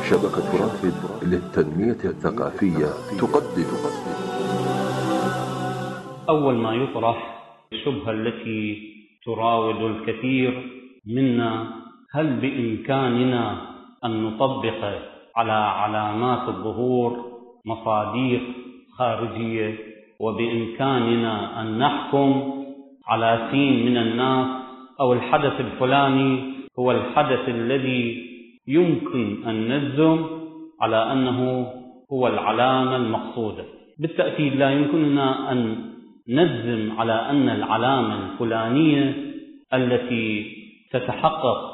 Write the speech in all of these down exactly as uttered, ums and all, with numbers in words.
شبكة رافد للتنمية الثقافية تقدم. أول ما يطرح الشبهة التي تراود الكثير منا: هل بإمكاننا أن نطبق على علامات الظهور مصادر خارجية، وبإمكاننا أن نحكم على سين من الناس أو الحدث الفلاني هو الحدث الذي يمكن أن نجزم على أنه هو العلامة المقصودة؟ بالتأكيد لا يمكننا أن نجزم على أن العلامة الفلانية التي تتحقق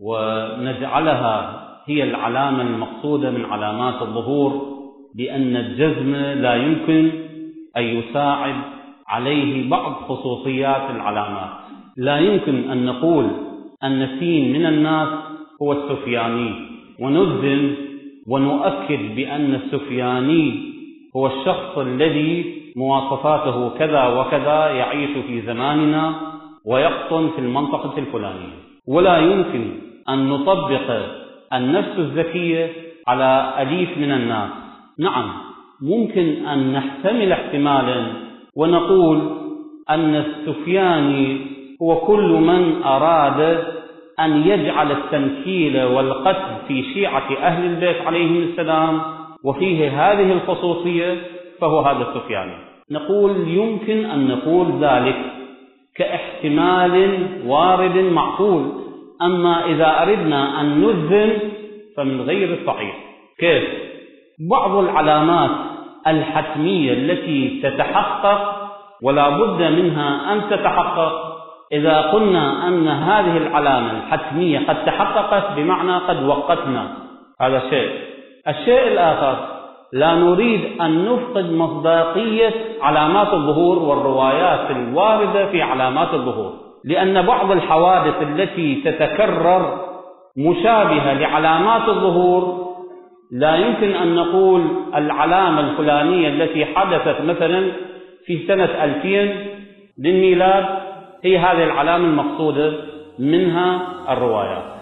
ونجعلها هي العلامة المقصودة من علامات الظهور، لأن الجزم لا يمكن أن يساعد عليه بعض خصوصيات العلامات. لا يمكن أن نقول أن سين من الناس هو السفياني ونجزم ونؤكد بأن السفياني هو الشخص الذي مواصفاته كذا وكذا، يعيش في زماننا ويقطن في المنطقة الفلانية. ولا يمكن أن نطبق النفس الذكية على أليف من الناس. نعم، ممكن أن نحتمل احتمالا ونقول أن السفياني هو كل من أراد أن يجعل التنكيل والقتل في شيعة أهل البيت عليهم السلام وفيه هذه الخصوصية، فهو هذا السفياني. نقول يمكن أن نقول ذلك كاحتمال وارد معقول، أما إذا أردنا أن نجزم فمن غير الصحيح. كيف؟ بعض العلامات الحتمية التي تتحقق ولا بد منها أن تتحقق، إذا قلنا أن هذه العلامة الحتمية قد تحققت بمعنى قد وقتنا هذا شيء. الشيء الآخر، لا نريد أن نفقد مصداقية علامات الظهور والروايات الواردة في علامات الظهور، لأن بعض الحوادث التي تتكرر مشابهة لعلامات الظهور لا يمكن أن نقول العلامة الفلانية التي حدثت مثلا في سنة ألفين للميلاد هي هذه العلامة المقصودة منها الروايات.